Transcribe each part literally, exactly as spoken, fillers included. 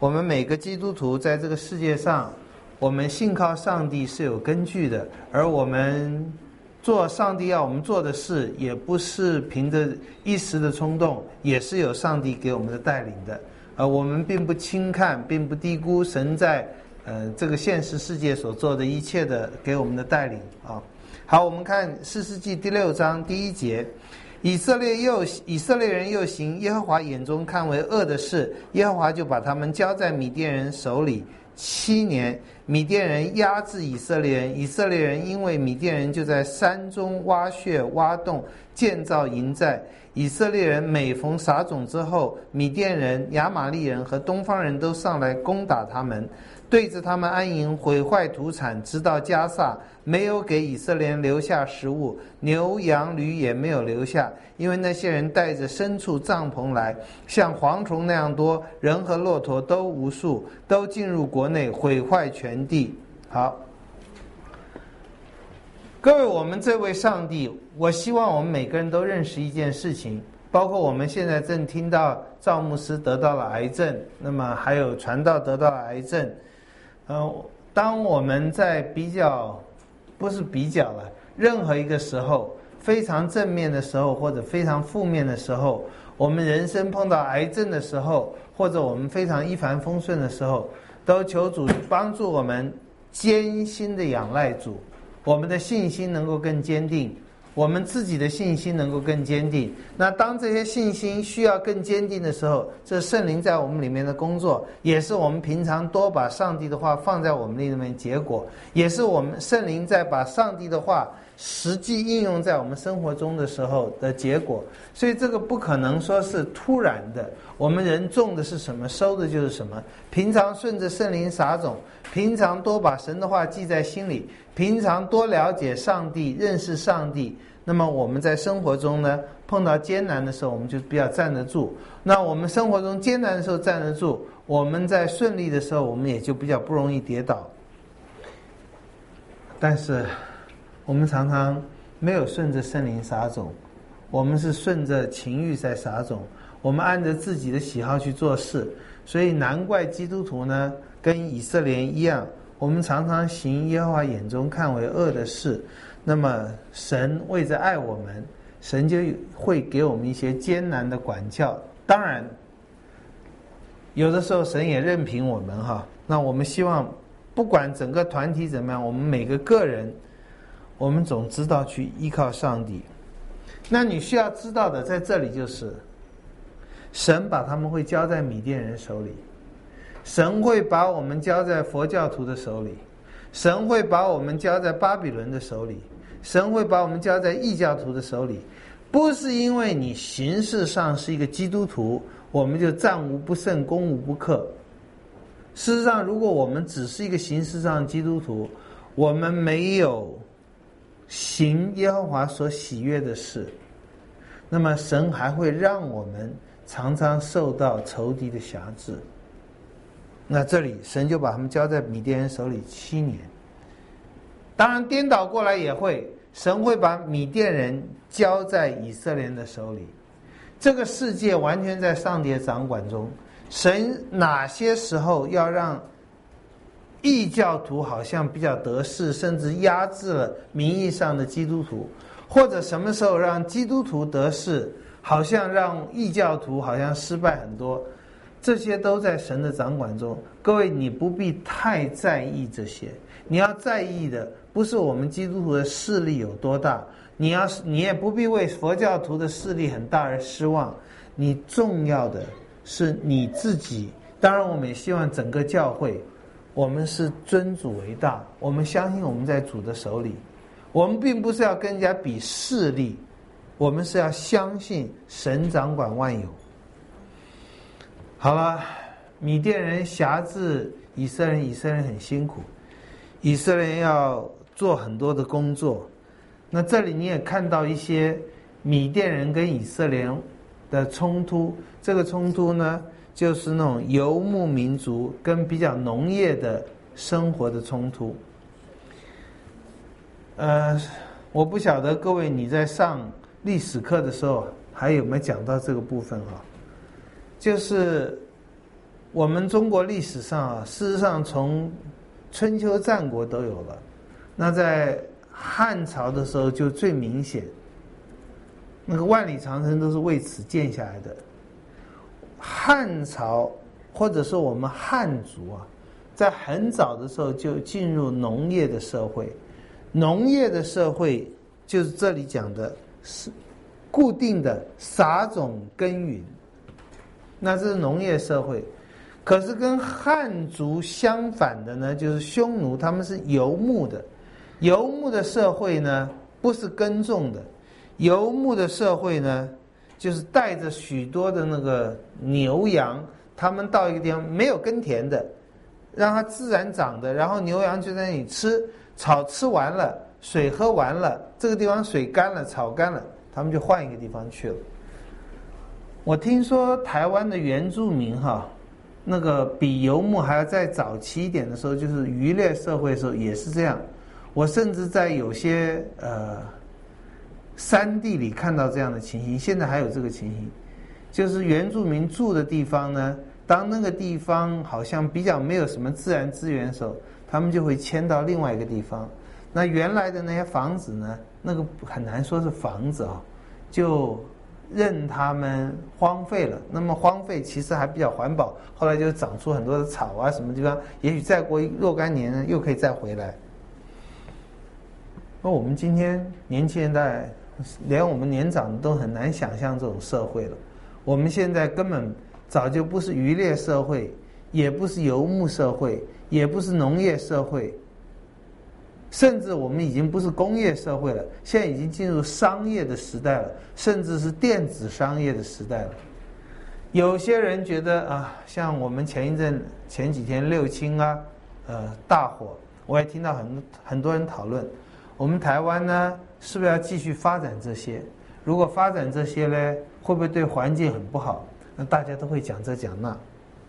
我们每个基督徒在这个世界上，我们信靠上帝是有根据的，而我们做上帝要我们做的事，也不是凭着一时的冲动，也是有上帝给我们的带领的。呃，我们并不轻看，并不低估神在呃这个现实世界所做的一切的给我们的带领啊。好，我们看士师记第六章第一节。以色列又以色列人又行耶和华眼中看为恶的事，耶和华就把他们交在米甸人手里。七年，米甸人压制以色列人，以色列人因为米甸人就在山中挖穴挖洞，建造营寨。以色列人每逢撒种之后，米甸人、亚玛利人和东方人都上来攻打他们，对着他们安营，毁坏土产，直到迦萨，没有给以色列人留下食物，牛羊驴也没有留下，因为那些人带着牲畜帐篷来，像蝗虫那样多，人和骆驼都无数，都进入国内，毁坏全地。好，各位，我们这位上帝，我希望我们每个人都认识一件事情，包括我们现在正听到赵牧师得到了癌症，那么还有传道得到了癌症。呃，当我们在比较，不是比较了，任何一个时候，非常正面的时候，或者非常负面的时候，我们人生碰到癌症的时候，或者我们非常一帆风顺的时候，都求主帮助我们艰辛的仰赖主，我们的信心能够更坚定，我们自己的信心能够更坚定。那当这些信心需要更坚定的时候，这圣灵在我们里面的工作，也是我们平常多把上帝的话放在我们里面结果，也是我们圣灵在把上帝的话实际应用在我们生活中的时候的结果。所以这个不可能说是突然的，我们人种的是什么，收的就是什么。平常顺着圣灵撒种，平常多把神的话记在心里，平常多了解上帝，认识上帝，那么我们在生活中呢，碰到艰难的时候，我们就比较站得住。那我们生活中艰难的时候站得住，我们在顺利的时候，我们也就比较不容易跌倒。但是我们常常没有顺着圣灵撒种，我们是顺着情欲在撒种，我们按着自己的喜好去做事。所以难怪基督徒呢，跟以色列人一样，我们常常行耶和华眼中看为恶的事。那么神为着爱我们，神就会给我们一些艰难的管教。当然有的时候神也任凭我们哈。那我们希望不管整个团体怎么样，我们每个个人，我们总知道去依靠上帝。那你需要知道的在这里就是，神把他们会交在米甸人手里，神会把我们交在佛教徒的手里，神会把我们交在巴比伦的手里，神会把我们交在异教徒的手里。不是因为你形式上是一个基督徒，我们就战无不胜，攻无不克。事实上，如果我们只是一个形式上的基督徒，我们没有行耶和华所喜悦的事，那么神还会让我们常常受到仇敌的辖制。那这里神就把他们交在米甸人手里七年。当然颠倒过来也会，神会把米甸人交在以色列人的手里。这个世界完全在上帝的掌管中，神哪些时候要让异教徒好像比较得势，甚至压制了名义上的基督徒，或者什么时候让基督徒得势，好像让异教徒好像失败很多，这些都在神的掌管中。各位，你不必太在意这些，你要在意的不是我们基督徒的势力有多大，你要你也不必为佛教徒的势力很大而失望，你重要的是你自己。当然我们也希望整个教会，我们是尊主为大，我们相信我们在主的手里，我们并不是要跟人家比势力，我们是要相信神掌管万有。好了，米甸人辖制以色列人，以色列人很辛苦，以色列人要做很多的工作。那这里你也看到一些米甸人跟以色列人的冲突，这个冲突呢，就是那种游牧民族跟比较农业的生活的冲突。呃，我不晓得各位你在上历史课的时候还有没有讲到这个部分哈？就是我们中国历史上啊，事实上从春秋战国都有了，那在汉朝的时候就最明显，那个万里长城都是为此建下来的。汉朝或者说我们汉族啊，在很早的时候就进入农业的社会，农业的社会就是这里讲的是固定的撒种耕耘，那这是农业社会。可是跟汉族相反的呢，就是匈奴，他们是游牧的。游牧的社会呢，不是耕种的，游牧的社会呢，就是带着许多的那个牛羊，他们到一个地方没有耕田的，让它自然长的，然后牛羊就在那里吃，草吃完了，水喝完了，这个地方水干了，草干了，他们就换一个地方去了。我听说台湾的原住民哈，那个比游牧还要再早期一点的时候，就是渔猎社会的时候也是这样。我甚至在有些呃山地里看到这样的情形，现在还有这个情形，就是原住民住的地方呢，当那个地方好像比较没有什么自然资源的时候，他们就会迁到另外一个地方。那原来的那些房子呢，那个很难说是房子啊，就任他们荒废了。那么荒废其实还比较环保，后来就长出很多的草啊，什么地方，也许再过若干年呢，又可以再回来。那我们今天年轻人代，连我们年长的都很难想象这种社会了。我们现在根本早就不是渔猎社会，也不是游牧社会，也不是农业社会，甚至我们已经不是工业社会了，现在已经进入商业的时代了，甚至是电子商业的时代了。有些人觉得啊，像我们前一阵前几天六轻啊，呃大火，我也听到很很多人讨论，我们台湾呢是不是要继续发展这些？如果发展这些呢，会不会对环境很不好？那大家都会讲这讲那。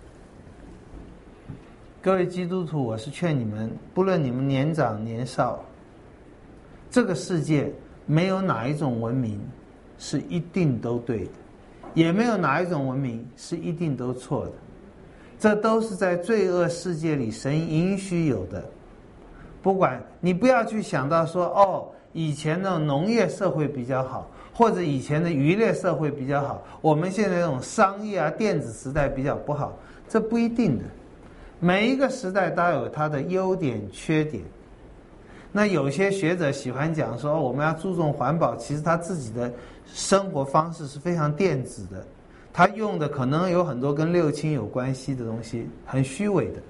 各位基督徒，我是劝你们，不论你们年长年少，这个世界没有哪一种文明是一定都对的，也没有哪一种文明是一定都错的，这都是在罪恶世界里神允许有的。不管你不要去想到说，哦，以前的农业社会比较好，或者以前的渔猎社会比较好，我们现在这种商业啊电子时代比较不好，这不一定的。每一个时代都有它的优点缺点。那有些学者喜欢讲说，我们要注重环保，其实他自己的生活方式是非常电子的，他用的可能有很多跟六亲有关系的东西，很虚伪的。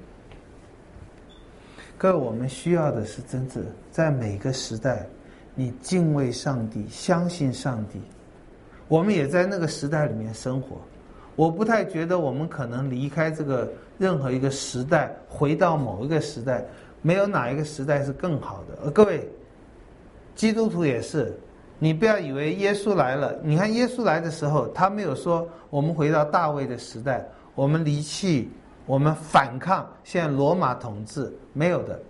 各位，我们需要的是真正在每个时代你敬畏上帝，相信上帝。我们也在那个时代里面生活，我不太觉得我们可能离开这个任何一个时代，回到某一个时代，没有哪一个时代是更好的。而各位基督徒也是，你不要以为耶稣来了，你看耶稣来的时候，他没有说我们回到大卫的时代，我们离弃，我们反抗现在罗马统治，没有的。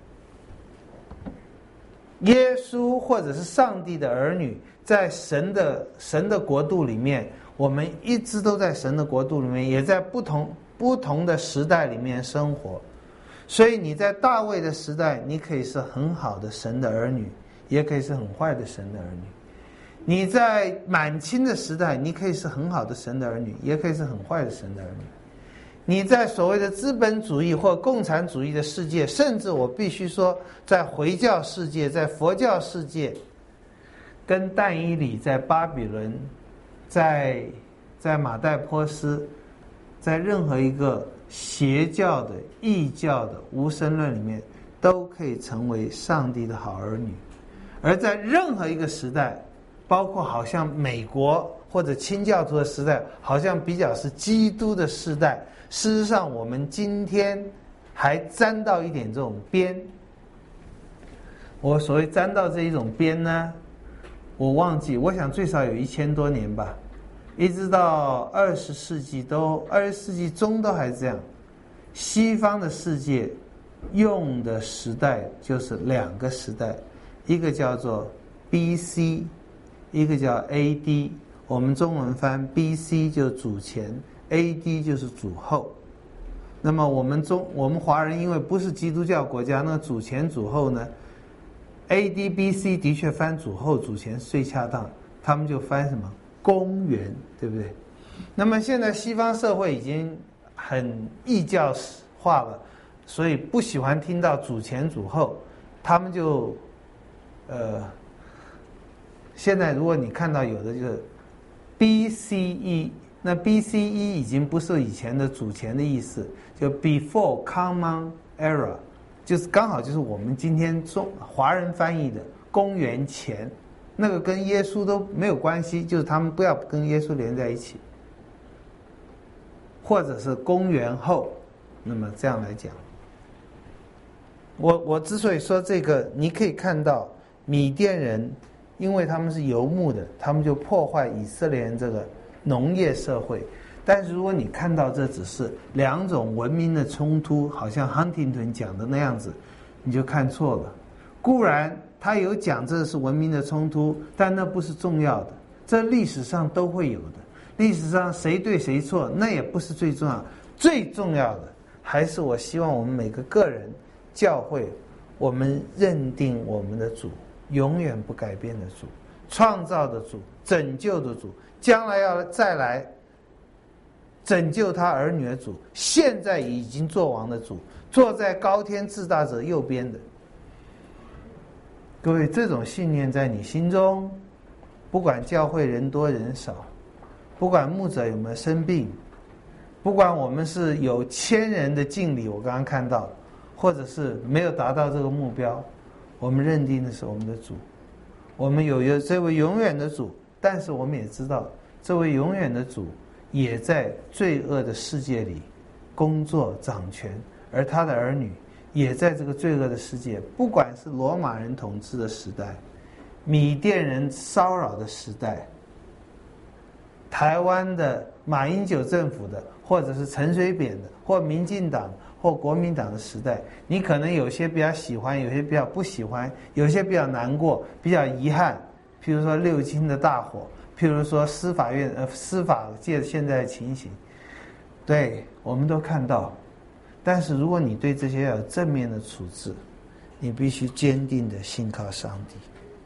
耶稣或者是上帝的儿女，在神的神的国度里面，我们一直都在神的国度里面，也在不同不同的时代里面生活。所以你在大卫的时代，你可以是很好的神的儿女，也可以是很坏的神的儿女。你在满清的时代，你可以是很好的神的儿女，也可以是很坏的神的儿女。你在所谓的资本主义或共产主义的世界，甚至我必须说，在回教世界，在佛教世界，跟但以理在巴比伦，在在马代波斯，在任何一个邪教的、异教的无神论里面，都可以成为上帝的好儿女。而在任何一个时代，包括好像美国或者清教徒的时代，好像比较是基督的时代，事实上我们今天还沾到一点这种边。我所谓沾到这一种边呢，我忘记，我想最少有一千多年吧，一直到二十世纪都二十世纪中都还这样。西方的世界用的时代就是两个时代，一个叫做 B C， 一个叫 A D。 我们中文翻 B C 就主前， A D 就是主后。 那么我们中我们华人因为不是基督教国家，那主前主后呢 A D B C 的确翻主后主前最恰当，他们就翻什么公元，对不对？那么现在西方社会已经很异教化了，所以不喜欢听到主前主后，他们就呃现在如果你看到有的就是 B C E， 那 B C E 已经不是以前的主前的意思，就 Before Common Era， 就是刚好就是我们今天中华人翻译的公元前，那个跟耶稣都没有关系，就是他们不要跟耶稣连在一起，或者是公元后，那么这样来讲，我我之所以说这个，你可以看到米甸人，因为他们是游牧的，他们就破坏以色列人这个农业社会。但是如果你看到这只是两种文明的冲突，好像亨廷顿讲的那样子，你就看错了。固然他有讲这是文明的冲突，但那不是重要的，这历史上都会有的。历史上谁对谁错，那也不是最重要，最重要的还是我希望我们每个个人、教会，我们认定我们的主，永远不改变的主，创造的主，拯救的主，将来要再来拯救他儿女的主，现在已经做王的主，坐在高天至大者右边的。各位，这种信念在你心中，不管教会人多人少，不管牧者有没有生病，不管我们是有千人的敬礼，我刚刚看到，或者是没有达到这个目标，我们认定的是我们的主，我们有有这位永远的主，但是我们也知道，这位永远的主也在罪恶的世界里工作掌权，而他的儿女也在这个罪恶的世界，不管是罗马人统治的时代，米甸人骚扰的时代，台湾的马英九政府的，或者是陈水扁的，或民进党或国民党的时代，你可能有些比较喜欢，有些比较不喜欢，有些比较难过，比较遗憾。譬如说六轻的大火，譬如说司法院呃司法界现在的情形，对我们都看到。但是如果你对这些要有正面的处置，你必须坚定的信靠上帝。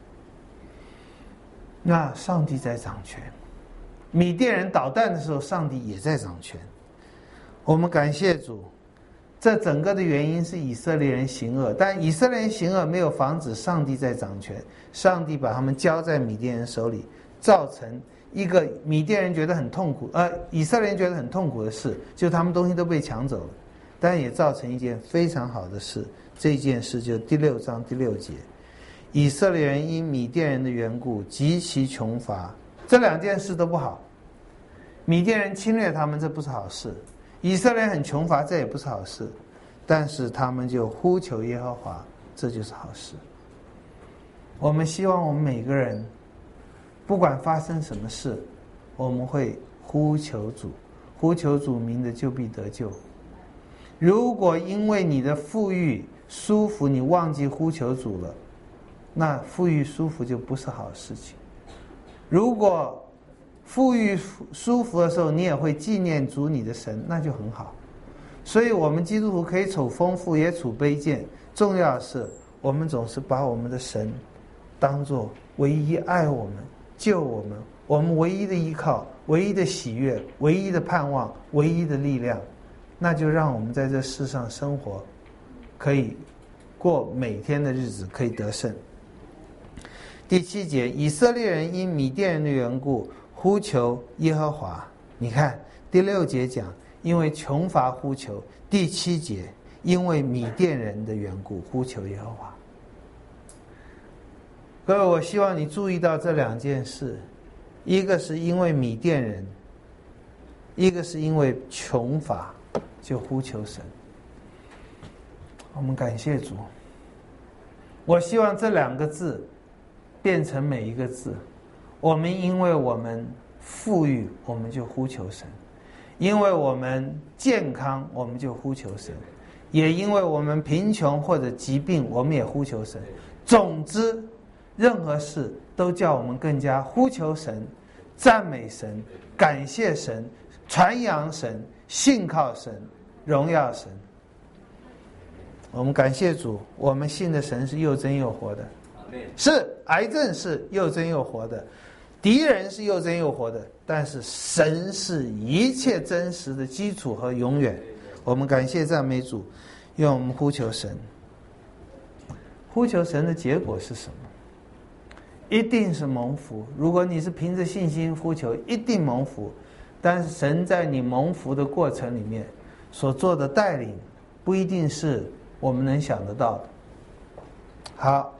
那上帝在掌权，米甸人捣蛋的时候，上帝也在掌权。我们感谢主，这整个的原因是以色列人行恶，但以色列人行恶没有防止上帝在掌权，上帝把他们交在米甸人手里，造成一个米甸人觉得很痛苦，呃，以色列人觉得很痛苦的事，就他们东西都被抢走了，但也造成一件非常好的事。这件事就第六章第六节，以色列人因米甸人的缘故极其穷乏。这两件事都不好，米甸人侵略他们，这不是好事；以色列人很穷乏，这也不是好事。但是他们就呼求耶和华，这就是好事。我们希望我们每个人，不管发生什么事，我们会呼求主，呼求主名的就必得救。如果因为你的富裕舒服，你忘记呼求主了，那富裕舒服就不是好事情。如果富裕舒服的时候，你也会纪念主你的神，那就很好。所以我们基督徒可以处丰富，也处卑贱，重要的是我们总是把我们的神当作唯一爱我们、救我们、我们唯一的依靠、唯一的喜悦、唯一的盼望、唯一的力量。那就让我们在这世上生活，可以过每天的日子，可以得胜。第七节，以色列人因米甸人的缘故呼求耶和华。你看第六节讲因为穷乏呼求，第七节因为米甸人的缘故呼求耶和华。各位，我希望你注意到这两件事，一个是因为米甸人，一个是因为穷乏就呼求神。我们感谢主。我希望这两个字变成每一个字。我们因为我们富裕，我们就呼求神；因为我们健康，我们就呼求神；也因为我们贫穷或者疾病，我们也呼求神。总之，任何事都叫我们更加呼求神、赞美神、感谢神、传扬神、信靠神， 荣耀神。我们感谢主，我们信的神是又真又活的，是癌症是又真又活的，敌人是又真又活的，但是神是一切真实的基础和永远。我们感谢赞美主，愿我们呼求神。呼求神的结果是什么？一定是蒙福。如果你是凭着信心呼求，一定蒙福。但是神在你蒙福的过程里面所做的带领，不一定是我们能想得到的。好，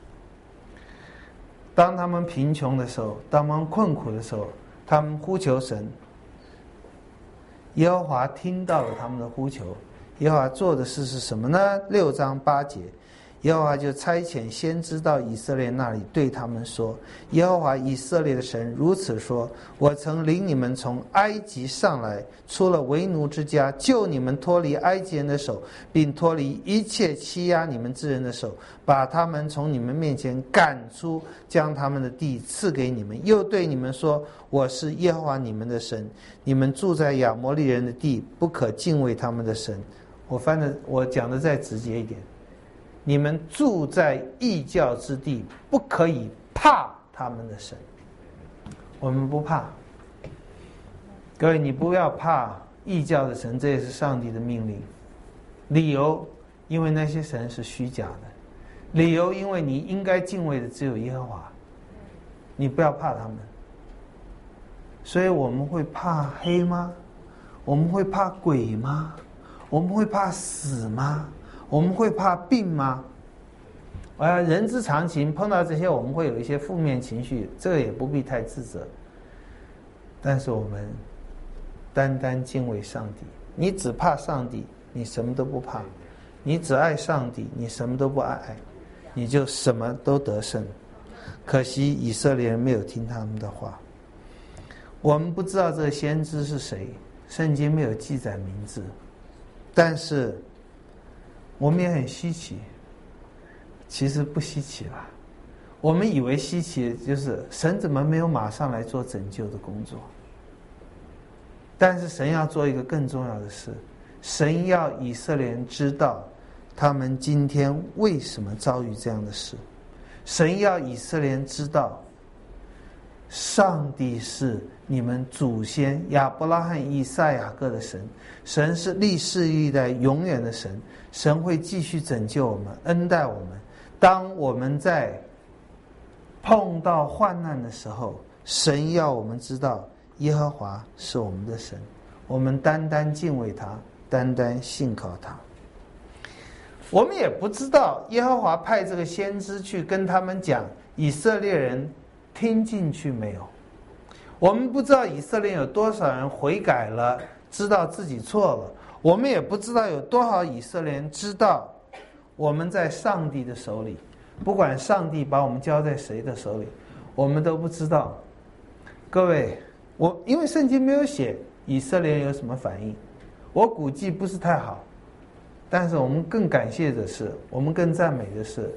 当他们贫穷的时候，当他们困苦的时候，他们呼求神，耶和华听到了他们的呼求。耶和华做的事是什么呢？六章八节，耶和华就差遣先知到以色列那里，对他们说：耶和华以色列的神如此说，我曾领你们从埃及上来，出了为奴之家，救你们脱离埃及人的手，并脱离一切欺压你们之人的手，把他们从你们面前赶出，将他们的地赐给你们，又对你们说，我是耶和华你们的神，你们住在亚摩利人的地，不可敬畏他们的神。我翻的我讲的再直接一点，你们住在异教之地，不可以怕他们的神。我们不怕，各位，你不要怕异教的神，这也是上帝的命令。理由，因为那些神是虚假的；理由，因为你应该敬畏的只有耶和华，你不要怕他们。所以我们会怕黑吗？我们会怕鬼吗？我们会怕死吗？我们会怕病吗？呃，人之常情，碰到这些我们会有一些负面情绪，这个也不必太自责。但是我们单单敬畏上帝，你只怕上帝，你什么都不怕；你只爱上帝，你什么都不爱，你就什么都得胜。可惜以色列人没有听他们的话。我们不知道这个先知是谁，圣经没有记载名字，但是我们也很稀奇，其实不稀奇啦。我们以为稀奇就是神怎么没有马上来做拯救的工作，但是神要做一个更重要的事，神要以色列人知道他们今天为什么遭遇这样的事。神要以色列人知道，上帝是你们祖先亚伯拉罕、以撒、雅各的神，神是历世历代永远的神，神会继续拯救我们，恩待我们。当我们在碰到患难的时候，神要我们知道耶和华是我们的神，我们单单敬畏他，单单信靠他。我们也不知道耶和华派这个先知去跟他们讲，以色列人听进去没有？我们不知道以色列有多少人悔改了，知道自己错了。我们也不知道有多少以色列人知道我们在上帝的手里，不管上帝把我们交在谁的手里，我们都不知道。各位，我因为圣经没有写以色列人有什么反应，我估计不是太好。但是我们更感谢的是，我们更赞美的是，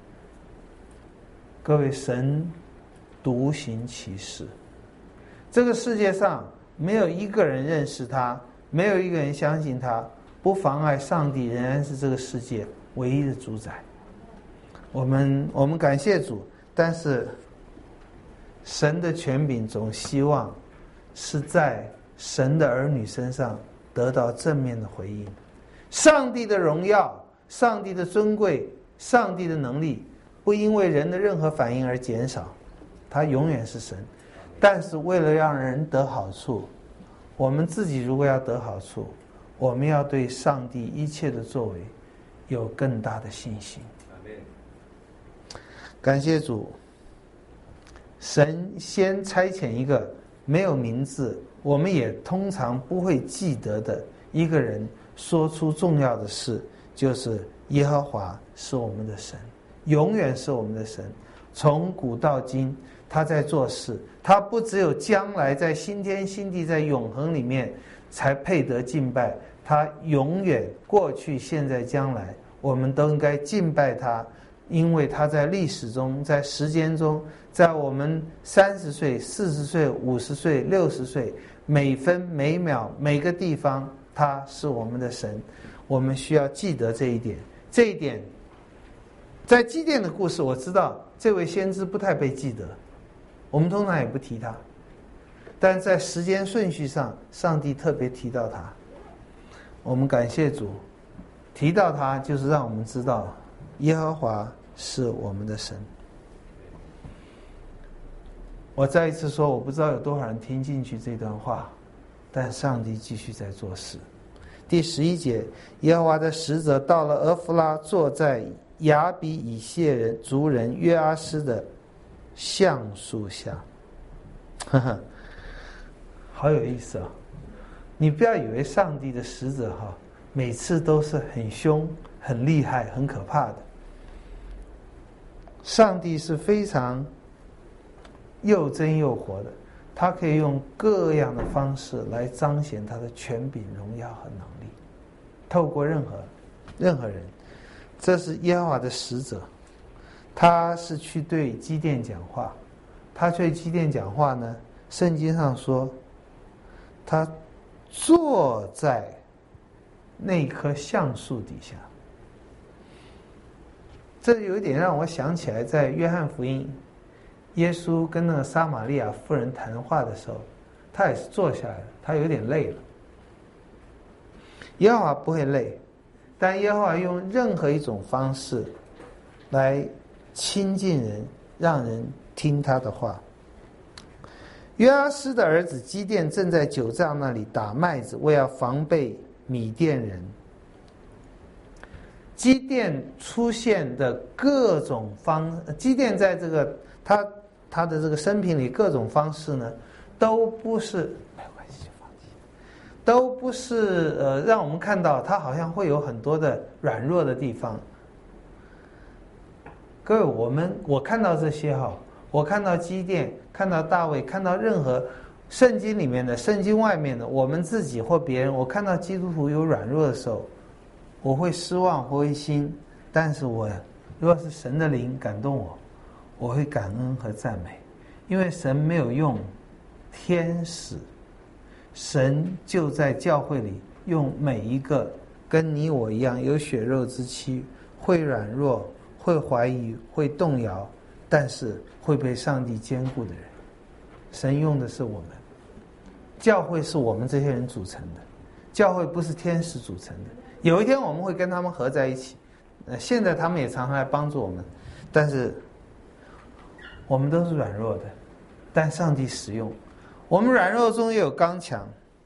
各位，神独行其事。这个世界上没有一个人认识他，没有一个人相信他，不妨碍上帝仍然是这个世界唯一的主宰。我们我们感谢主，但是神的权柄总希望是在神的儿女身上得到正面的回应。上帝的荣耀、上帝的尊贵、上帝的能力，不因为人的任何反应而减少，他永远是神。但是为了让人得好处，我们自己如果要得好处，我们要对上帝一切的作为有更大的信心。感谢主，神先差遣一个没有名字，我们也通常不会记得的一个人，说出重要的事，就是耶和华是我们的神，永远是我们的神。从古到今他在做事，他不只有将来在新天新地在永恒里面才配得敬拜，他永远过去现在将来我们都应该敬拜他，因为他在历史中，在时间中，在我们三十岁、四十岁、五十岁、六十岁，每分每秒每个地方他是我们的神，我们需要记得这一点。这一点在基甸的故事，我知道这位先知不太被记得，我们通常也不提他，但在时间顺序上，上帝特别提到他。我们感谢主，提到他就是让我们知道耶和华是我们的神。我再一次说，我不知道有多少人听进去这段话，但上帝继续在做事。第十一节，耶和华的使者到了俄弗拉，坐在亚比以谢人族人约阿施的橡树下。呵呵，好有意思啊！你不要以为上帝的使者哈，每次都是很凶、很厉害、很可怕的。上帝是非常又真又活的，他可以用各样的方式来彰显他的权柄、荣耀和能力，透过任何任何人。这是耶和华的使者，他是去对基甸讲话。他对基甸讲话呢，圣经上说他坐在那棵橡树底下。这有一点让我想起来，在约翰福音，耶稣跟那个撒玛利亚妇人谈话的时候，他也是坐下来了，他有点累了。耶和华不会累，但耶和华用任何一种方式来亲近人，让人听他的话。约阿施的儿子基甸正在酒榨那里打麦子，为要防备米甸人。基甸出现的各种方，基甸在这个他他的这个生平里各种方式呢，都不是没有关系，放弃，都不是呃让我们看到他好像会有很多的软弱的地方。各位，我们我看到这些哈，我看到基甸，看到大卫，看到任何圣经里面的、圣经外面的，我们自己或别人，我看到基督徒有软弱的时候，我会失望、灰心，但是我如果是神的灵感动我，我会感恩和赞美，因为神没有用天使，神就在教会里用每一个跟你我一样有血肉之躯，会软弱、会怀疑、会动摇，但是会被上帝坚固的人。神用的是我们，教会是我们这些人组成的，教会不是天使组成的。有一天我们会跟他们合在一起，呃，现在他们也常常来帮助我们，但是我们都是软弱的，但上帝使用我们，软弱中也有刚强。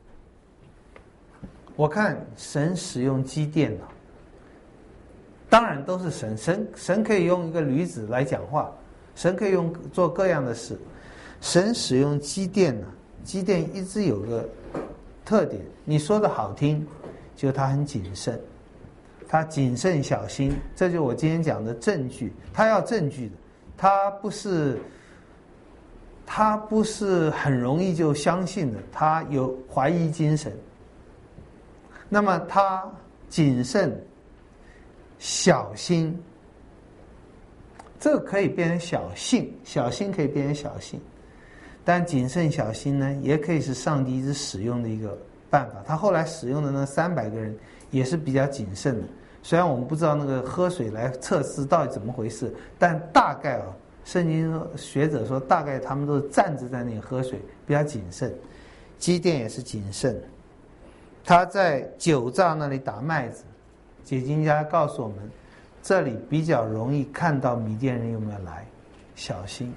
我看神使用基甸了，当然都是神，神神可以用一个驴子来讲话，神可以用做各样的事。神使用基甸呢，基甸一直有个特点，你说的好听，就他很谨慎，他谨慎小心，这就是我今天讲的证据，他要证据的，他不是他不是很容易就相信的，他有怀疑精神。那么他谨慎小心，这个可以变成小信，小心可以变成小信，但谨慎小心呢，也可以是上帝一直使用的一个办法。他后来使用的那三百个人也是比较谨慎的，虽然我们不知道那个喝水来测试到底怎么回事，但大概啊，圣经学者说大概他们都是站着在那里喝水，比较谨慎。基甸也是谨慎，他在酒榨那里打麦子。解经家告诉我们，这里比较容易看到米甸人有没有来，小心。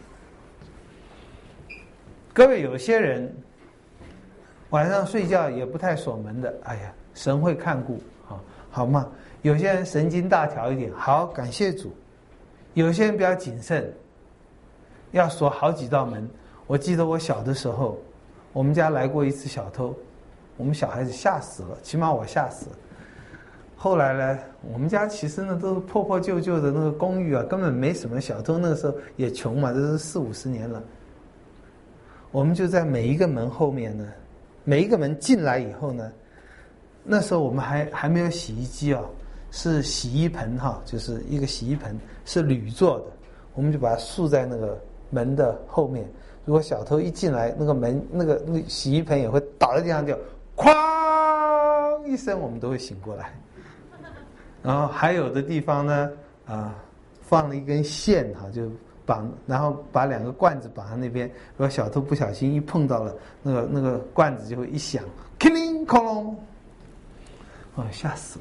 各位，有些人晚上睡觉也不太锁门的，哎呀，神会看顾，好，好吗？有些人神经大条一点，好，感谢主。有些人比较谨慎，要锁好几道门。我记得我小的时候，我们家来过一次小偷，我们小孩子吓死了，起码我吓死了。后来呢，我们家其实呢都是破破旧旧的那个公寓啊，根本没什么小偷。那个时候也穷嘛，这是四五十年了。我们就在每一个门后面呢，每一个门进来以后呢，那时候我们还还没有洗衣机啊，是洗衣盆哈，就是一个洗衣盆是铝做的，我们就把它竖在那个门的后面。如果小偷一进来，那个门那个那个洗衣盆也会倒在地上，就哐一声，我们都会醒过来。然后还有的地方呢，啊，放了一根线哈，就绑，然后把两个罐子绑在那边，如果小偷不小心一碰到了那个那个罐子，就会一响，叮铃哐隆，哦，吓死了。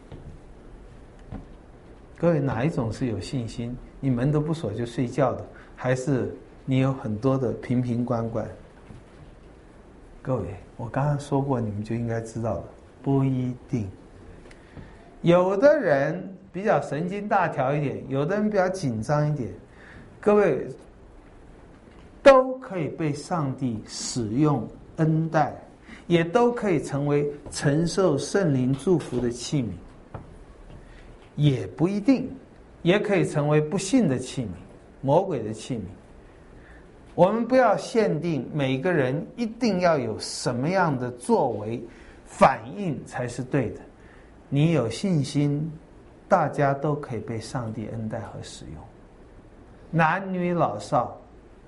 各位，哪一种是有信心？你门都不锁就睡觉的，还是你有很多的瓶瓶罐罐？各位，我刚刚说过，你们就应该知道了，不一定。有的人比较神经大条一点，有的人比较紧张一点，各位都可以被上帝使用恩待，也都可以成为承受圣灵祝福的器皿，也不一定，也可以成为不信的器皿，魔鬼的器皿。我们不要限定每个人一定要有什么样的作为反应才是对的。你有信心，大家都可以被上帝恩待和使用，男女老少。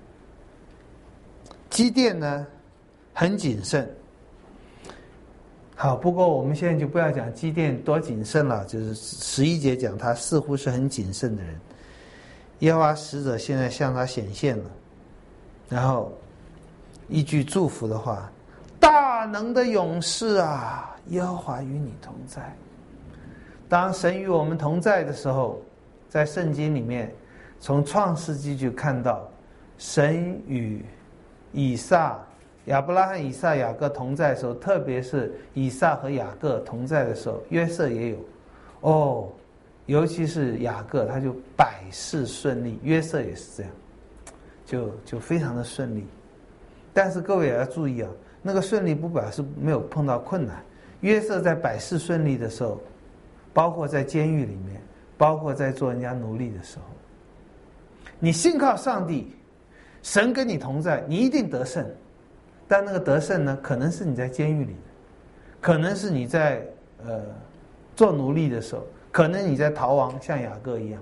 基甸呢很谨慎。好，不过我们现在就不要讲基甸多谨慎了，就是十一节讲他似乎是很谨慎的人。耶和华使者现在向他显现了，然后一句祝福的话：大能的勇士啊，耶和华与你同在。当神与我们同在的时候，在圣经里面从创世纪就看到神与以撒、亚伯拉罕、以撒、雅各同在的时候，特别是以撒和雅各同在的时候，约瑟也有哦，尤其是雅各他就百事顺利，约瑟也是这样，就就非常的顺利。但是各位也要注意啊，那个顺利不表示没有碰到困难。约瑟在百事顺利的时候，包括在监狱里面，包括在做人家奴隶的时候，你信靠上帝，神跟你同在，你一定得胜。但那个得胜呢，可能是你在监狱里的，可能是你在呃做奴隶的时候，可能你在逃亡，像雅各一样。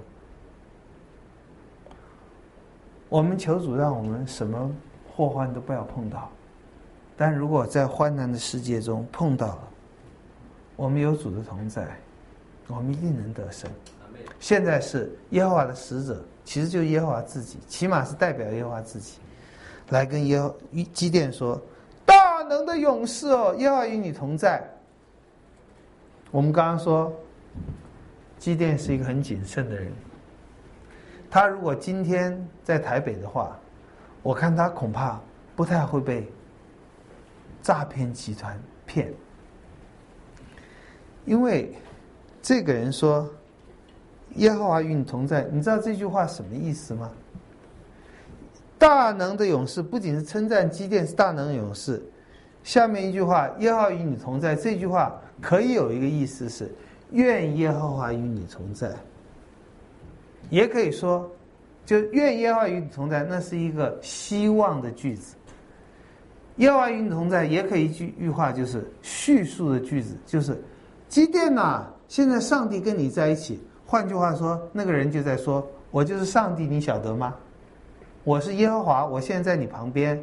我们求主让我们什么祸患都不要碰到，但如果在患难的世界中碰到了，我们有主的同在，我们一定能得胜。现在是耶和华的使者，其实就是耶和华自己，起码是代表耶和华自己来跟耶和基甸说：大能的勇士哦，耶和华与你同在。我们刚刚说基甸是一个很谨慎的人，他如果今天在台北的话，我看他恐怕不太会被诈骗集团骗。因为这个人说耶和华与你同在，你知道这句话什么意思吗？大能的勇士不仅是称赞基甸是大能的勇士，下面一句话耶和华与你同在，这句话可以有一个意思是愿耶和华与你同在，也可以说就愿耶和华与你同在，那是一个希望的句子。耶和华与你同在也可以一句一句话就是叙述的句子，就是基甸啊，现在上帝跟你在一起。换句话说，那个人就在说，我就是上帝，你晓得吗？我是耶和华，我现在在你旁边。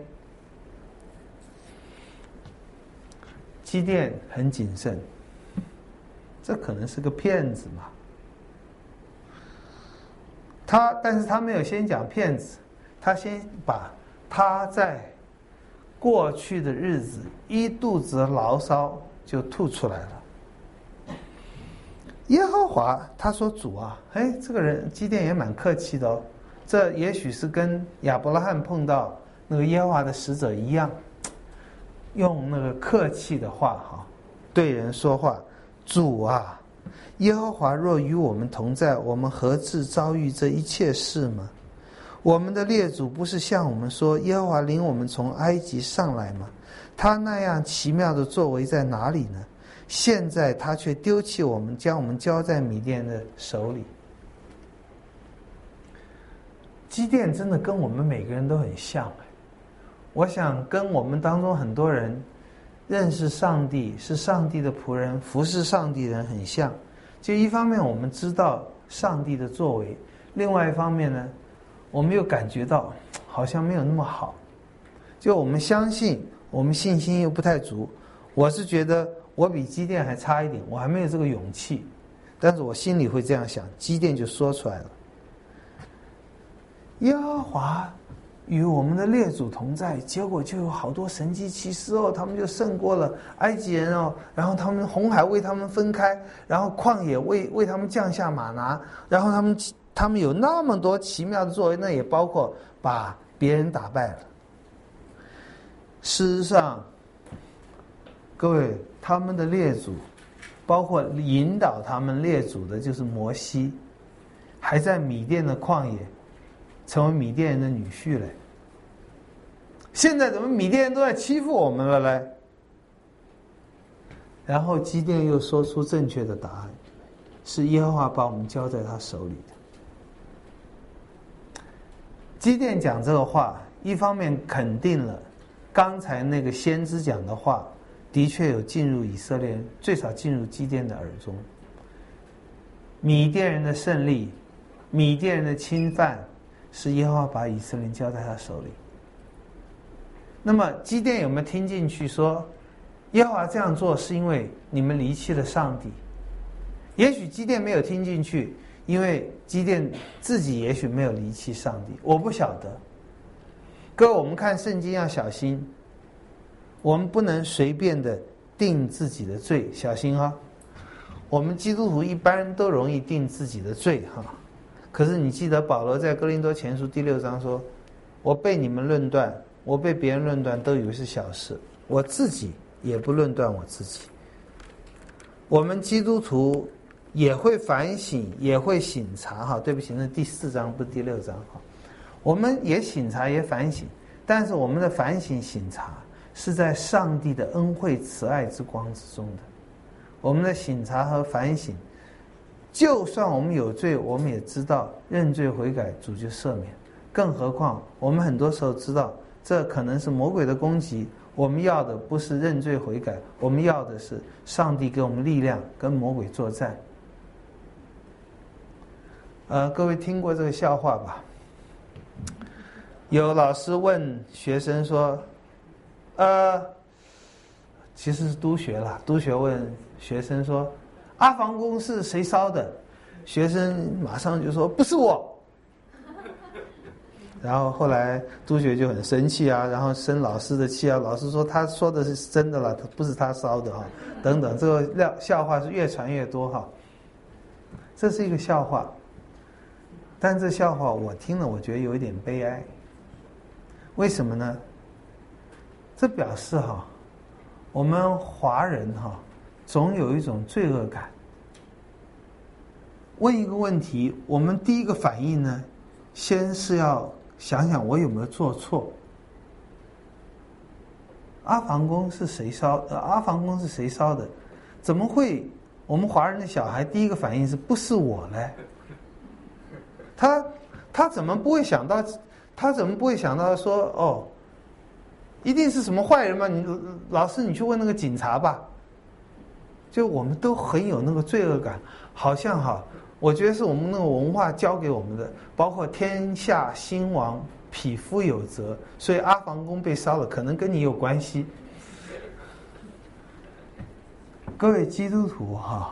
基甸很谨慎，这可能是个骗子嘛。他，但是他没有先讲骗子，他先把他在过去的日子一肚子的牢骚就吐出来了。耶和华他说：主啊，哎，这个人基甸也蛮客气的哦。这也许是跟亚伯拉罕碰到那个耶和华的使者一样，用那个客气的话哈对人说话。主啊，耶和华若与我们同在，我们何至遭遇这一切事吗？我们的列祖不是向我们说，耶和华领我们从埃及上来吗？他那样奇妙的作为在哪里呢？现在他却丢弃我们，将我们交在米甸的手里。基甸真的跟我们每个人都很像。我想跟我们当中很多人认识上帝，是上帝的仆人，服侍上帝的人很像。就一方面我们知道上帝的作为，另外一方面呢，我们又感觉到好像没有那么好。就我们相信，我们信心又不太足。我是觉得我比基甸还差一点，我还没有这个勇气，但是我心里会这样想，基甸就说出来了：耶和华与我们的列祖同在，结果就有好多神迹奇事哦，他们就胜过了埃及人哦，然后他们红海为他们分开，然后旷野为为他们降下玛拿，然后他们他们有那么多奇妙的作为，那也包括把别人打败了。事实上，各位，他们的列祖，包括引导他们列祖的就是摩西，还在米甸的旷野成为米甸人的女婿嘞。现在怎么米甸人都在欺负我们了嘞？然后基甸又说出正确的答案，是耶和华把我们交在他手里的。基甸讲这个话，一方面肯定了刚才那个先知讲的话的确有进入以色列人，最少进入基甸的耳中。米甸人的胜利，米甸人的侵犯，是耶和华把以色列人交在他手里。那么基甸有没有听进去说，耶和华这样做是因为你们离弃了上帝？也许基甸没有听进去，因为基甸自己也许没有离弃上帝，我不晓得。各位，我们看圣经要小心，我们不能随便的定自己的罪，小心哈。我们基督徒一般人都容易定自己的罪哈。可是你记得保罗在哥林多前书第六章说，我被你们论断，我被别人论断都以为是小事，我自己也不论断我自己。我们基督徒也会反省，也会省察哈。对不起，那第四章不是第六章哈。我们也省察也反省，但是我们的反省省察是在上帝的恩惠慈爱之光之中的。我们的省察和反省，就算我们有罪，我们也知道认罪悔改主就赦免，更何况我们很多时候知道这可能是魔鬼的攻击，我们要的不是认罪悔改，我们要的是上帝给我们力量跟魔鬼作战。呃，各位听过这个笑话吧？有老师问学生说，呃，其实是督学啦，督学问学生说，阿房宫是谁烧的？学生马上就说不是我。然后后来督学就很生气啊，然后生老师的气啊，老师说他说的是真的了，不是他烧的啊，等等，这个笑话是越传越多哈。这是一个笑话，但这笑话我听了，我觉得有一点悲哀。为什么呢？这表示哈，我们华人哈，总有一种罪恶感。问一个问题，我们第一个反应呢，先是要想想我有没有做错。阿房宫是谁烧？呃，阿房宫是谁烧的？怎么会？我们华人的小孩第一个反应是不是我嘞？他他怎么不会想到？他怎么不会想到说哦，一定是什么坏人吗？你老师，你去问那个警察吧。就我们都很有那个罪恶感，好像哈，我觉得是我们那个文化教给我们的，包括天下兴亡，匹夫有责，所以阿房宫被烧了，可能跟你有关系。各位基督徒哈，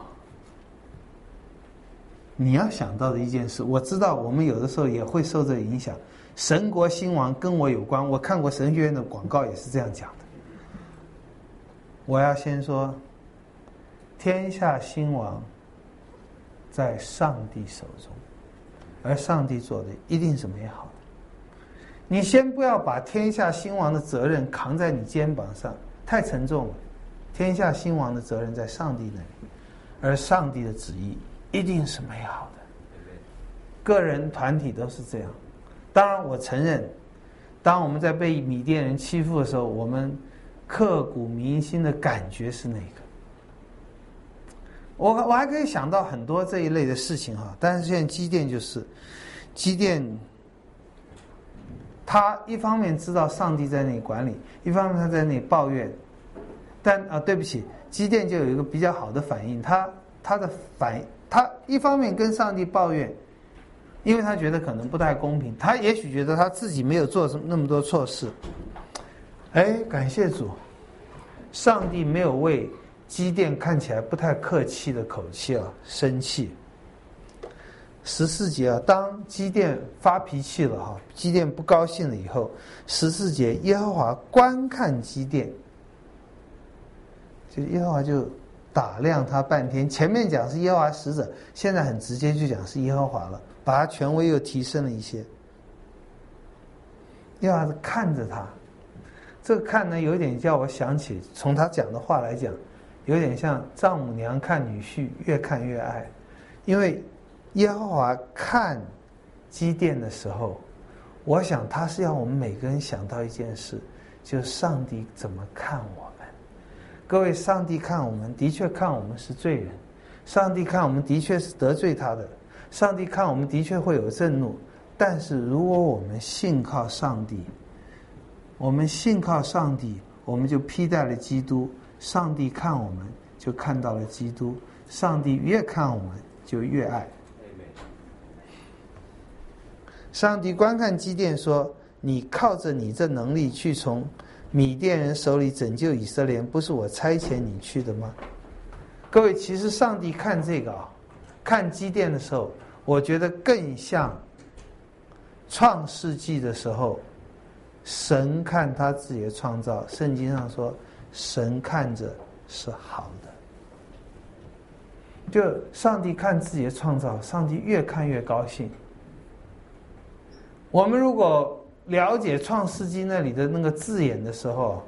你要想到的一件事，我知道我们有的时候也会受这个影响。神国兴亡跟我有关，我看过神学院的广告也是这样讲的。我要先说，天下兴亡在上帝手中，而上帝做的一定是美好的。你先不要把天下兴亡的责任扛在你肩膀上，太沉重了。天下兴亡的责任在上帝那里，而上帝的旨意一定是美好的。个人团体都是这样。当然我承认，当我们在被米甸人欺负的时候，我们刻骨铭心的感觉是那个。我我还可以想到很多这一类的事情哈，但是现在基甸就是基甸，他一方面知道上帝在那里管理，一方面他在那里抱怨，但啊对不起，基甸就有一个比较好的反应，他他的反他一方面跟上帝抱怨，因为他觉得可能不太公平，他也许觉得他自己没有做那么多错事。哎，感谢主，上帝没有为基甸看起来不太客气的口气啊，生气。十四节啊，当基甸发脾气了哈，基甸不高兴了以后，十四节耶和华观看基甸，就耶和华就打量他半天。前面讲是耶和华使者，现在很直接就讲是耶和华了，把他权威又提升了一些。耶和华看着他，这个看呢，有点叫我想起从他讲的话来讲，有点像丈母娘看女婿，越看越爱。因为耶和华看基甸的时候，我想他是要我们每个人想到一件事，就是上帝怎么看我们。各位，上帝看我们的确看我们是罪人，上帝看我们的确是得罪他的，上帝看我们的确会有震怒。但是如果我们信靠上帝，我们信靠上帝，我们就披戴了基督，上帝看我们就看到了基督，上帝越看我们就越爱。上帝观看基甸说，你靠着你这能力去从米甸人手里拯救以色列，不是我差遣你去的吗？各位，其实上帝看这个啊，看基甸的时候，我觉得更像创世纪的时候，神看他自己的创造，圣经上说神看着是好的。就上帝看自己的创造，上帝越看越高兴。我们如果了解创世纪那里的那个字眼的时候，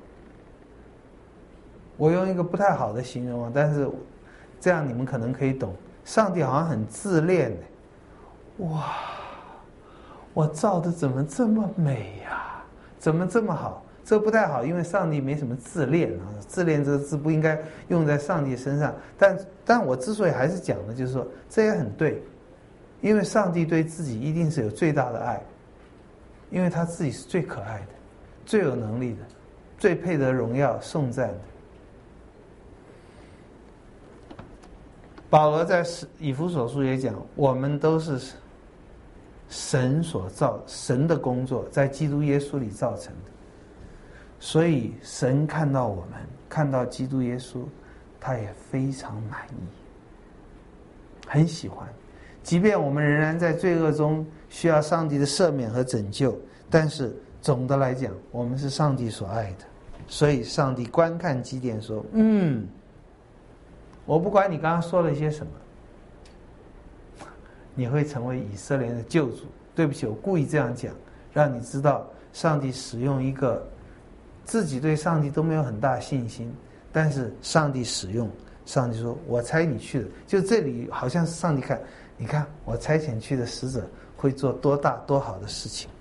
我用一个不太好的形容，但是这样你们可能可以懂。上帝好像很自恋，哇，我造的怎么这么美呀？怎么这么好？这不太好，因为上帝没什么自恋啊，自恋这个字不应该用在上帝身上。但但我之所以还是讲的，就是说这也很对，因为上帝对自己一定是有最大的爱，因为他自己是最可爱的，最有能力的，最配得荣耀颂赞的。保罗在以弗所书也讲，我们都是神所造，神的工作在基督耶稣里造成的。所以神看到我们，看到基督耶稣，他也非常满意，很喜欢。即便我们仍然在罪恶中需要上帝的赦免和拯救，但是总的来讲，我们是上帝所爱的。所以上帝观看基甸说，嗯，我不管你刚刚说了一些什么，你会成为以色列的救主。对不起，我故意这样讲，让你知道上帝使用一个自己对上帝都没有很大信心，但是上帝使用，上帝说我差你去的，就这里好像是上帝看，你看我差遣去的使者会做多大多好的事情。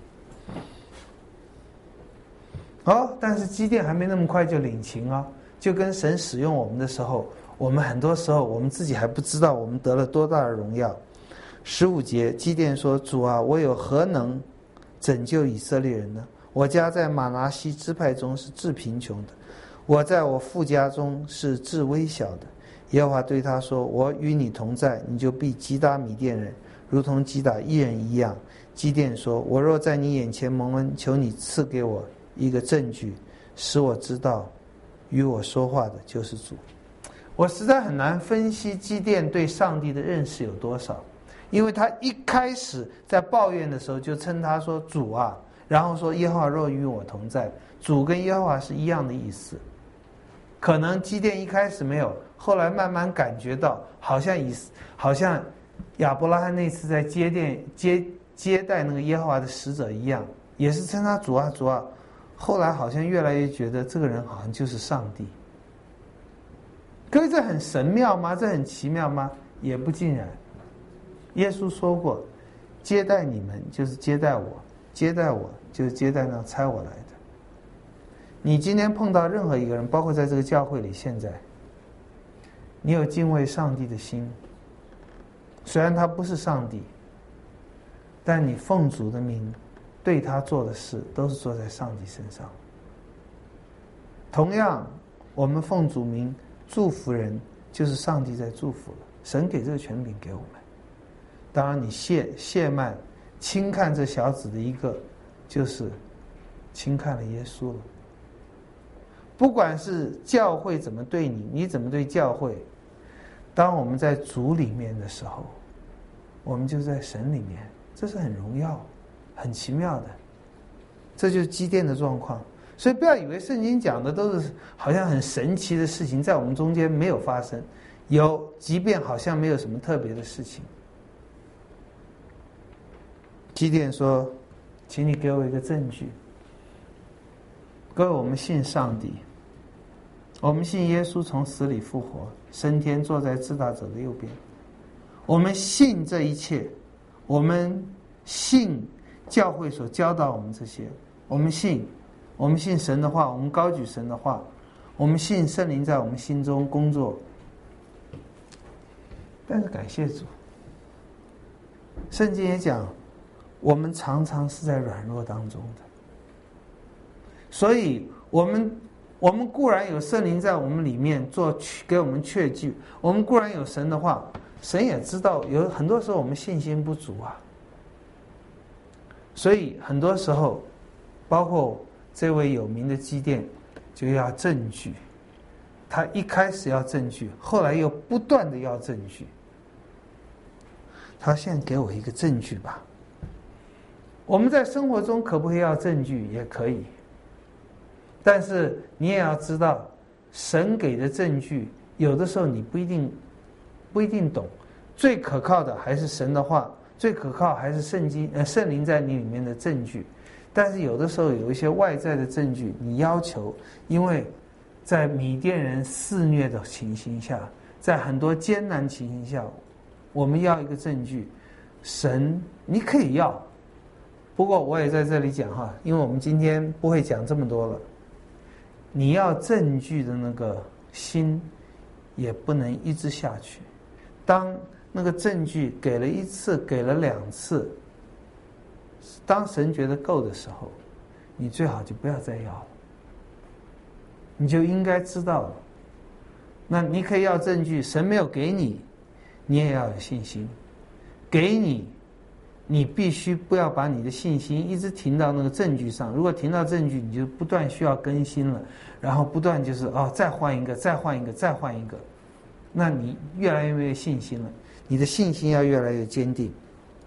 哦，但是基甸还没那么快就领情啊，就跟神使用我们的时候，我们很多时候我们自己还不知道我们得了多大的荣耀。十五节，基甸说，主啊，我有何能拯救以色列人呢？我家在马拿西支派中是至贫穷的，我在我父家中是至微小的。耶和华对他说，我与你同在，你就必击打米甸人，如同击打一人一样。基甸说，我若在你眼前蒙恩，求你赐给我一个证据，使我知道与我说话的就是主。我实在很难分析基甸对上帝的认识有多少，因为他一开始在抱怨的时候就称他说主啊，然后说耶和华若与我同在，主跟耶和华是一样的意思。可能基甸一开始没有，后来慢慢感觉到，好像以好像亚伯拉罕那次在接待接接待那个耶和华的使者一样，也是称他主啊主啊。后来好像越来越觉得这个人好像就是上帝。各位，这很神妙吗？这很奇妙吗？也不尽然。耶稣说过，接待你们就是接待我，接待我就是接待那差我来的。你今天碰到任何一个人，包括在这个教会里，现在你有敬畏上帝的心，虽然他不是上帝，但你奉主的名对他做的事都是做在上帝身上。同样，我们奉主名祝福人，就是上帝在祝福了，神给这个权柄给我们。当然你亵亵慢轻看这小子的一个，就是轻看了耶稣了。 不管是教会怎么对你，你怎么对教会，当我们在主里面的时候，我们就在神里面，这是很荣耀很奇妙的，这就是基甸的状况。所以不要以为圣经讲的都是好像很神奇的事情，在我们中间没有发生，有，即便好像没有什么特别的事情。基甸说，请你给我一个证据。各位，我们信上帝，我们信耶稣从死里复活，升天坐在至大者的右边，我们信这一切，我们信教会所教导我们这些，我们信我们信神的话，我们高举神的话，我们信圣灵在我们心中工作。但是感谢主，圣经也讲，我们常常是在软弱当中的，所以我们我们固然有圣灵在我们里面做给我们确据，我们固然有神的话，神也知道有很多时候我们信心不足啊，所以很多时候包括这位有名的基甸就要证据，他一开始要证据，后来又不断的要证据。他现在给我一个证据吧。我们在生活中可不可以要证据？也可以，但是你也要知道，神给的证据有的时候你不一定不一定懂，最可靠的还是神的话，最可靠还是圣经呃圣灵在你里面的证据。但是有的时候有一些外在的证据，你要求，因为在米甸人肆虐的情形下，在很多艰难情形下，我们要一个证据，神你可以要，不过我也在这里讲哈，因为我们今天不会讲这么多了，你要证据的那个心也不能一直下去。当那个证据给了一次，给了两次，当神觉得够的时候，你最好就不要再要了，你就应该知道了。那你可以要证据，神没有给你，你也要有信心。给你，你必须不要把你的信心一直停到那个证据上，如果停到证据，你就不断需要更新了，然后不断就是哦，再换一个，再换一个，再换一个，那你越来越没有信心了，你的信心要越来越坚定。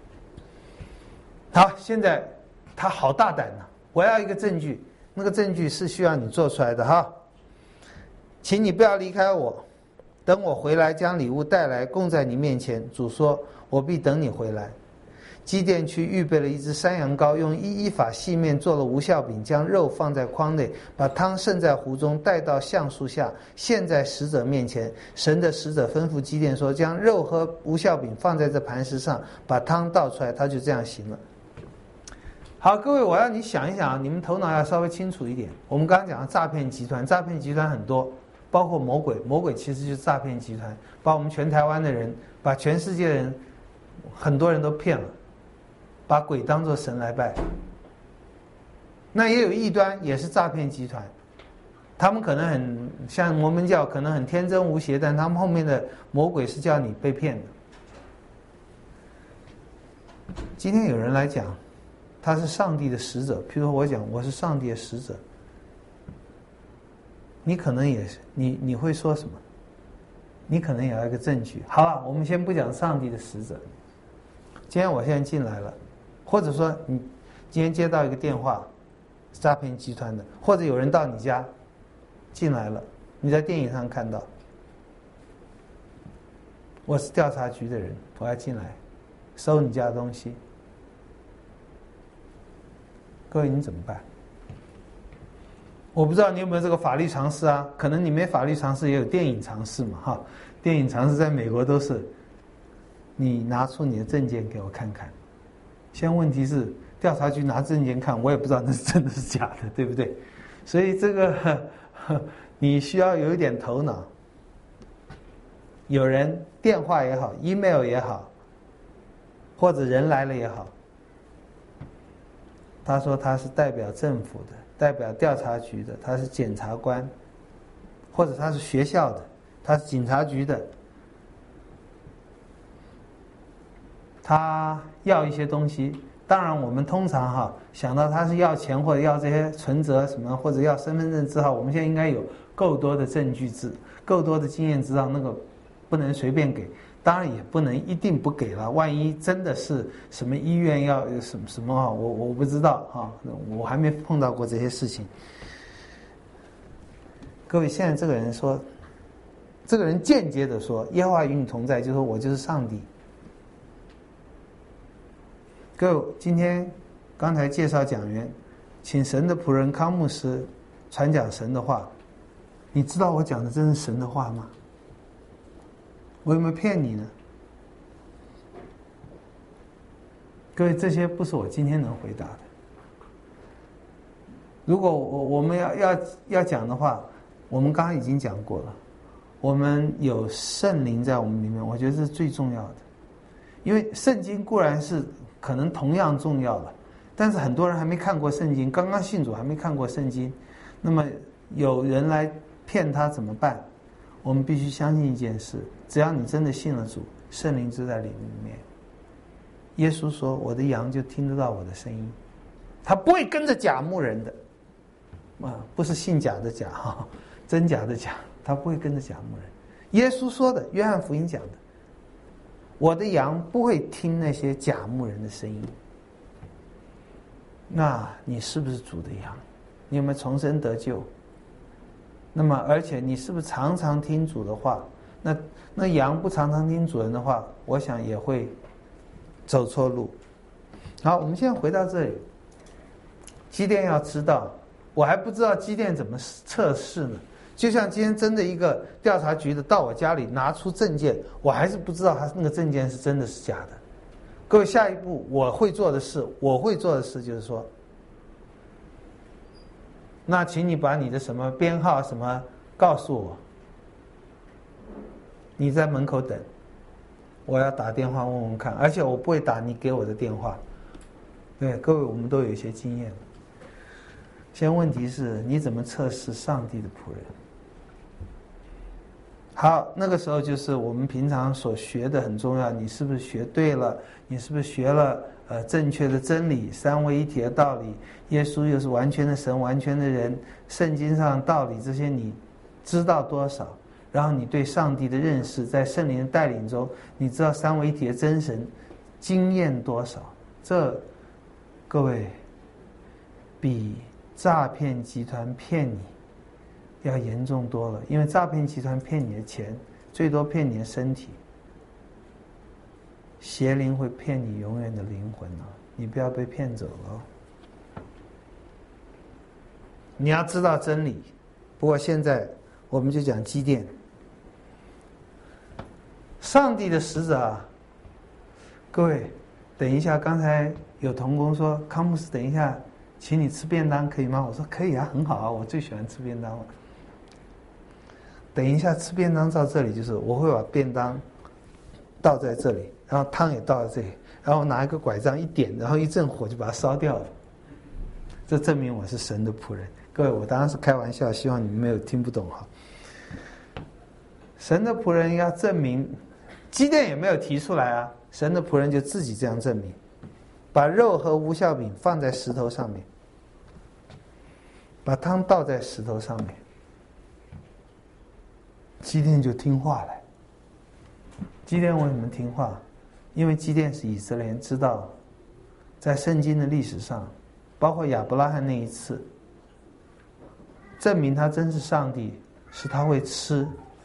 好，现在他好大胆呢、啊！我要一个证据，那个证据是需要你做出来的哈。请你不要离开我，等我回来将礼物带来供在你面前。主说：“我必等你回来。”基甸去预备了一只山羊羔，用一依法细面做了无酵饼，将肉放在筐内，把汤盛在壶中，带到橡树下，献在使者面前。神的使者吩咐基甸说：“将肉和无酵饼放在这磐石上，把汤倒出来。”他就这样行了。好，各位，我要你想一想，你们头脑要稍微清楚一点。我们刚刚讲的诈骗集团，诈骗集团很多，包括魔鬼，魔鬼其实就是诈骗集团，把我们全台湾的人，把全世界的人，很多人都骗了，把鬼当作神来拜。那也有异端，也是诈骗集团，他们可能很像摩门教，可能很天真无邪，但他们后面的魔鬼是叫你被骗的。今天有人来讲，他是上帝的使者，譬如我讲我是上帝的使者，你可能也是，你你会说什么？你可能也要一个证据。好了，我们先不讲上帝的使者。今天我现在进来了，或者说你今天接到一个电话，诈骗集团的，或者有人到你家进来了，你在电影上看到，我是调查局的人，我要进来收你家的东西。各位，你怎么办？我不知道你有没有这个法律常识啊？可能你没法律常识，也有电影常识嘛，哈。电影常识在美国都是，你拿出你的证件给我看看。现在问题是，调查局拿证件看，我也不知道那是真的是假的，对不对？所以这个呵呵你需要有一点头脑。有人电话也好 ，email 也好，或者人来了也好。他说他是代表政府的，代表调查局的，他是检察官，或者他是学校的，他是警察局的。他要一些东西， 当然我们通常哈想到他是要钱或者要这些存折什么，或者要身份证字号，我们现在应该有够多的证据知，够多的经验知道那个不能随便给，当然也不能一定不给了，万一真的是什么医院要什么什么哈，我我不知道哈，我还没碰到过这些事情。各位，现在这个人说，这个人间接的说耶和华与你同在，就说我就是上帝。各位，今天刚才介绍讲员，请神的仆人康牧师传讲神的话，你知道我讲的真是神的话吗？我有没有骗你呢？各位，这些不是我今天能回答的。如果我我们要要要讲的话，我们刚刚已经讲过了，我们有圣灵在我们里面，我觉得这是最重要的。因为圣经固然是可能同样重要的，但是很多人还没看过圣经，刚刚信主还没看过圣经，那么有人来骗他怎么办？我们必须相信一件事，只要你真的信了主，圣灵就在里面。耶稣说我的羊就听得到我的声音，他不会跟着假牧人的啊，不是信假的假哈，真假的假，他不会跟着假牧人。耶稣说的，约翰福音讲的，我的羊不会听那些假牧人的声音。那你是不是主的羊？你有没有重生得救？那么而且你是不是常常听主的话？那那羊不常常听主人的话，我想也会走错路。好，我们现在回到这里，基甸要知道，我还不知道基甸怎么测试呢。就像今天真的一个调查局的到我家里拿出证件，我还是不知道他那个证件是真的是假的。各位，下一步我会做的事，我会做的事就是说，那请你把你的什么编号什么告诉我，你在门口等，我要打电话问问看，而且我不会打你给我的电话。对，各位，我们都有一些经验。现在问题是你怎么测试上帝的仆人？好，那个时候就是我们平常所学的很重要，你是不是学对了？你是不是学了呃正确的真理，三位一体的道理？耶稣又是完全的神，完全的人，圣经上道理这些你知道多少？然后你对上帝的认识，在圣灵的带领中，你知道三位一体的真神经验多少？这各位比诈骗集团骗你要严重多了，因为诈骗集团骗你的钱，最多骗你的身体，邪灵会骗你永远的灵魂啊！你不要被骗走了哦。你要知道真理。不过现在我们就讲基甸，上帝的使者啊！各位，等一下，刚才有同工说康牧师，等一下，请你吃便当可以吗？我说可以啊，很好啊，我最喜欢吃便当了。等一下吃便当到这里，就是我会把便当倒在这里，然后汤也倒在这里，然后拿一个拐杖一点，然后一阵火就把它烧掉了。这证明我是神的仆人。各位，我当然是开玩笑，希望你们没有听不懂哈。神的仆人要证明，基甸也没有提出来啊，神的仆人就自己这样证明，把肉和无酵饼放在石头上面，把汤倒在石头上面，基甸就听话了。基甸为什么听话？因为基甸是以色列人，知道在圣经的历史上，包括亚伯拉罕那一次，证明他真是上帝，是他会吃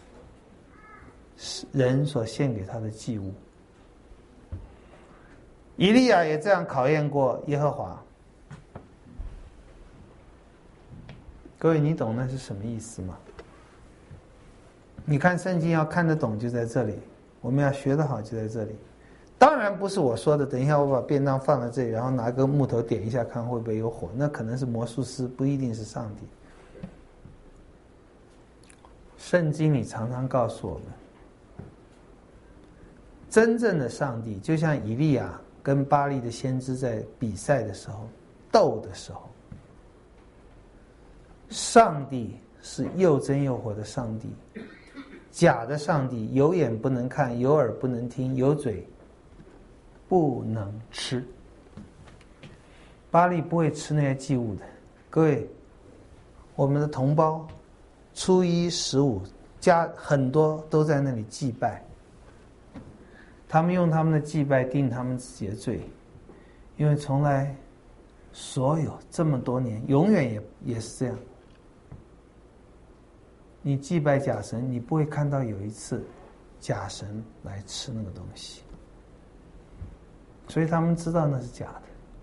人所献给他的祭物。以利亚也这样考验过耶和华。各位，你懂那是什么意思吗？你看圣经要看得懂就在这里，我们要学得好就在这里。当然不是我说的，等一下我把便当放在这里，然后拿个木头点一下看会不会有火，那可能是魔术师，不一定是上帝。圣经里常常告诉我们，真正的上帝就像以利亚跟巴力的先知在比赛的时候，斗的时候，上帝是又真又活的上帝，假的上帝有眼不能看，有耳不能听，有嘴不能吃。 巴力不会吃那些祭物的。各位，我们的同胞初一十五家很多都在那里祭拜，他们用他们的祭拜定他们自己的罪，因为从来所有这么多年永远也也是这样，你祭拜假神，你不会看到有一次假神来吃那个东西，所以他们知道那是假的，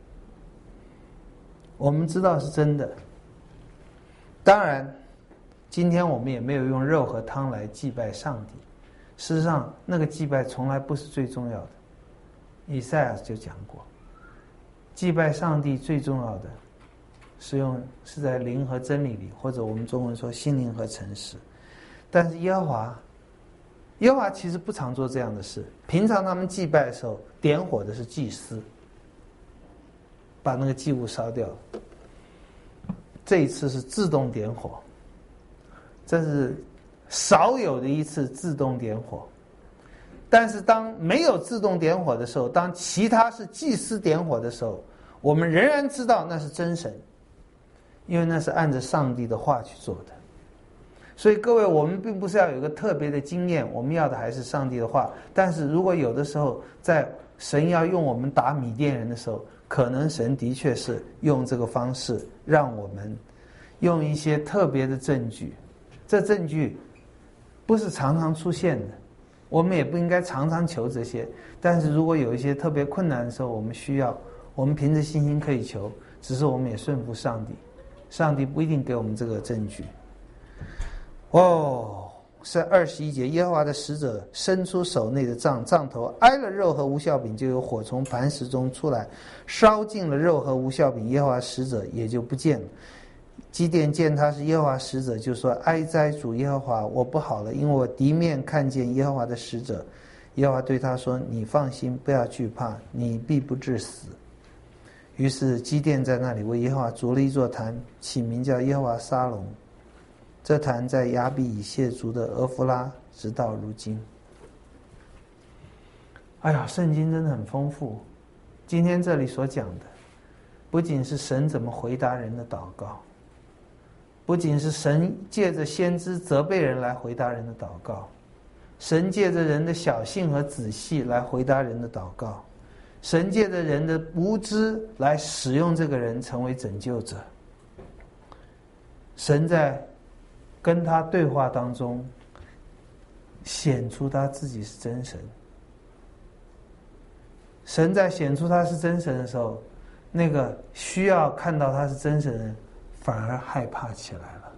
我们知道是真的。当然今天我们也没有用肉和汤来祭拜上帝，事实上那个祭拜从来不是最重要的。以赛亚就讲过，祭拜上帝最重要的是用是在灵和真理里，或者我们中文说心灵和诚实。但是耶和华耶和华其实不常做这样的事，平常他们祭拜的时候点火的是祭司，把那个祭物烧掉了。这一次是自动点火，这是少有的一次自动点火。但是当没有自动点火的时候，当其他是祭司点火的时候，我们仍然知道那是真神，因为那是按着上帝的话去做的。所以各位，我们并不是要有一个特别的经验，我们要的还是上帝的话。但是如果有的时候在神要用我们打米甸人的时候，可能神的确是用这个方式让我们用一些特别的证据，这证据不是常常出现的，我们也不应该常常求这些。但是如果有一些特别困难的时候，我们需要，我们凭着信心可以求，只是我们也顺服上帝，上帝不一定给我们这个证据。哦，是二十一节，耶和华的使者伸出手内的杖，杖头挨了肉和无酵饼，就有火从磐石中出来，烧尽了肉和无酵饼，耶和华使者也就不见了。基甸见他是耶和华使者，就说：哀哉主耶和华，我不好了，因为我敌面看见耶和华的使者。耶和华对他说：你放心，不要惧怕，你必不致死。于是基甸在那里为耶和华筑了一座坛，起名叫耶和华沙龙。这坛在亚比以谢族的俄弗拉，直到如今。哎呀，圣经真的很丰富。今天这里所讲的，不仅是神怎么回答人的祷告，不仅是神借着先知责备人来回答人的祷告，神借着人的小性和仔细来回答人的祷告，神借着人的无知来使用这个人成为拯救者。神在跟他对话当中显出他自己是真神。神在显出他是真神的时候，那个需要看到他是真神的人反而害怕起来了。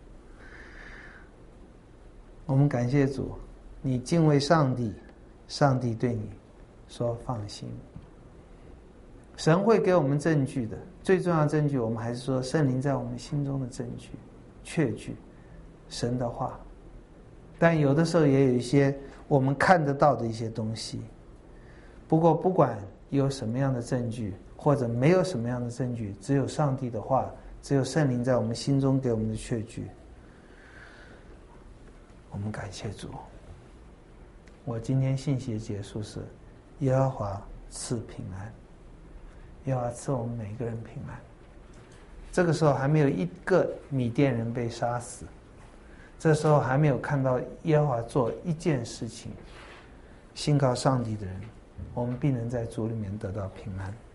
我们感谢主，你敬畏上帝，上帝对你说放心。神会给我们证据的，最重要的证据，我们还是说圣灵在我们心中的证据，确据神的话。但有的时候也有一些我们看得到的一些东西。不过不管有什么样的证据，或者没有什么样的证据，只有上帝的话，只有圣灵在我们心中给我们的确据。我们感谢主。我今天信息的结束是：耶和华赐平安，耶和华赐我们每个人平安。这个时候还没有一个米甸人被杀死，这时候还没有看到耶和华做一件事情。信靠上帝的人，我们必能在主里面得到平安。